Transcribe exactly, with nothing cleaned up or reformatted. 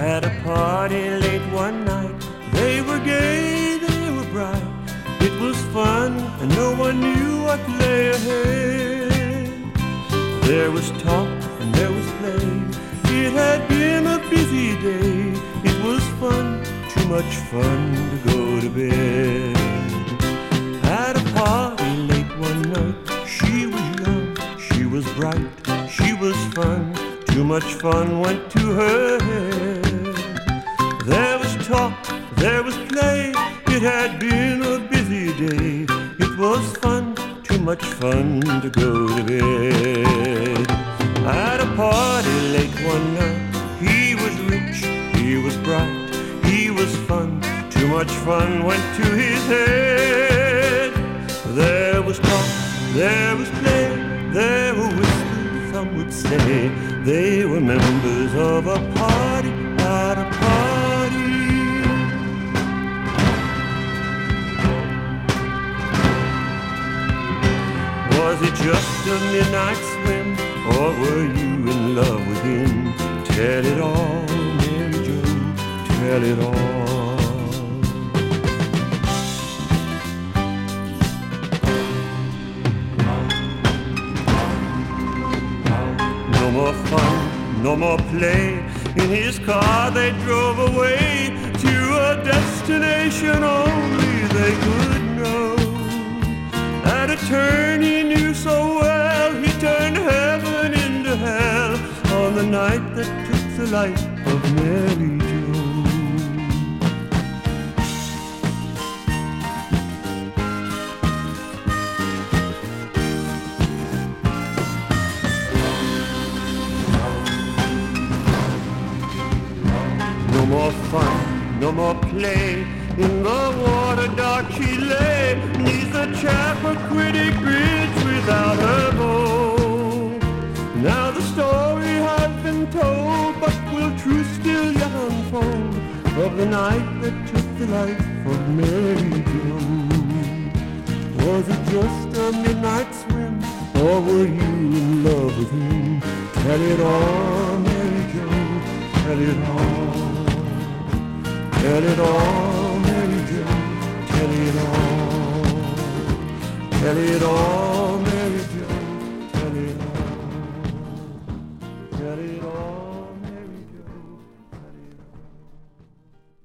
At a party late one night, they were gay, they were bright. It was fun and no one knew what lay ahead. There was talk and there was play. It had been a busy day. It was fun, too much fun to go to bed. At a party late one night, she was young, she was bright, she was fun. Too much fun went to her head. There was talk, there was play. It had been a busy day. It was fun, too much fun to go to bed. At a party late one night, he was rich, he was bright, he was fun. Too much fun went to his head. There was talk, there was play, there were whispers, some would say. They were members of a party at a party. Was it just a midnight swim, or were you in love with him? Tell it all, Mary Jo, tell it all. No more fun, no more play. In his car they drove away to a destination only they could know. At a turn he knew so well, he turned heaven into hell on the night that took the life of Mary Jo. No more fun, no more play. In the water dark she lay, 'neath the Chappaquiddick Bridge without her bow. Now the story has been told, but will truth still yet unfold of the night that took the life of Mary Jo? Was it just a midnight swim, or were you in love with him? Tell it all, Mary Jo, tell it all. Tell it all, Mary Jo, tell it all, tell it all.